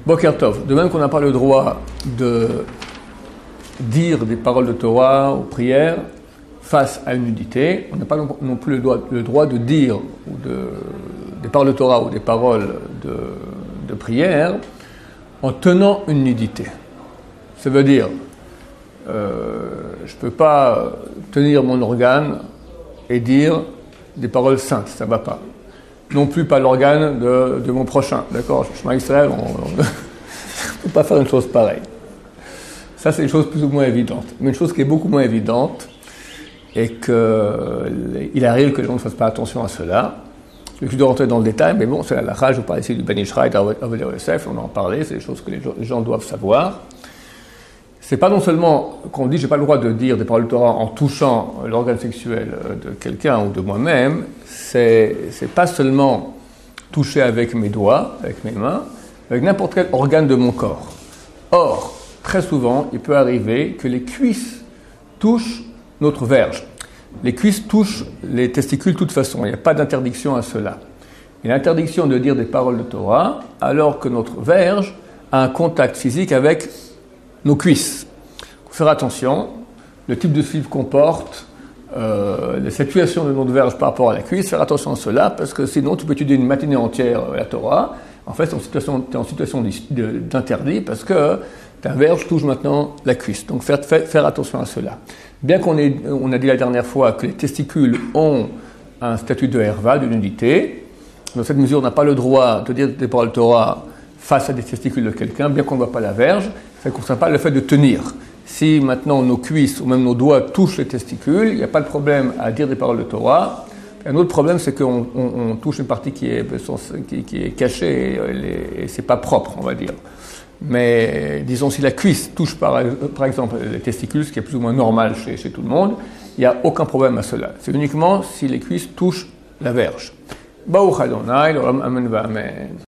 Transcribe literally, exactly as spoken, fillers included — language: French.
Boker Tov. De même qu'on n'a pas le droit de dire des paroles de Torah ou prières face à une nudité, on n'a pas non plus le droit, le droit de dire ou de, des paroles de Torah ou des paroles de, de prière en tenant une nudité. Ça veut dire, euh, je ne peux pas tenir mon organe et dire des paroles saintes, ça ne va pas. Non plus pas l'organe de, de mon prochain, d'accord? Chemin Israël, on ne peut pas faire une chose pareille. Ça, c'est une chose plus ou moins évidente. Mais une chose qui est beaucoup moins évidente, et qu'il arrive que les gens ne fassent pas attention à cela. Je vais rentrer dans le détail, mais bon, c'est la halakha, je vous parle ici du Ben Ishraï, d'Avodah Yosef, on en parlait, c'est des choses que les gens doivent savoir. C'est pas non seulement qu'on dit j'ai pas le droit de dire des paroles de Torah en touchant l'organe sexuel de quelqu'un ou de moi-même, c'est, c'est pas seulement toucher avec mes doigts, avec mes mains, avec n'importe quel organe de mon corps. Or, très souvent, il peut arriver que les cuisses touchent notre verge. Les cuisses touchent les testicules de toute façon, il n'y a pas d'interdiction à cela. Il y a l'interdiction de dire des paroles de Torah alors que notre verge a un contact physique avec nos cuisses. Il faut faire attention, le type de slip qu'on porte, euh, la situation de notre verge par rapport à la cuisse, faire attention à cela parce que sinon tu peux étudier une matinée entière la Torah, en fait tu es en situation, t'es en situation d'interdit parce que ta verge touche maintenant la cuisse. Donc faire, faire, faire attention à cela. Bien qu'on ait, on a dit la dernière fois que les testicules ont un statut de herva, de nudité, dans cette mesure on n'a pas le droit de dire des paroles Torah face à des testicules de quelqu'un, bien qu'on ne voit pas la verge, ça ne concerne pas le fait de tenir. Si maintenant nos cuisses ou même nos doigts touchent les testicules, il n'y a pas de problème à dire des paroles de Torah. Un autre problème, c'est qu'on on, on touche une partie qui est, qui, qui est cachée et, et c'est pas propre, on va dire. Mais disons, si la cuisse touche par, par exemple les testicules, ce qui est plus ou moins normal chez, chez tout le monde, il n'y a aucun problème à cela. C'est uniquement si les cuisses touchent la verge. Baruch Adonai, l'olam amen va amen.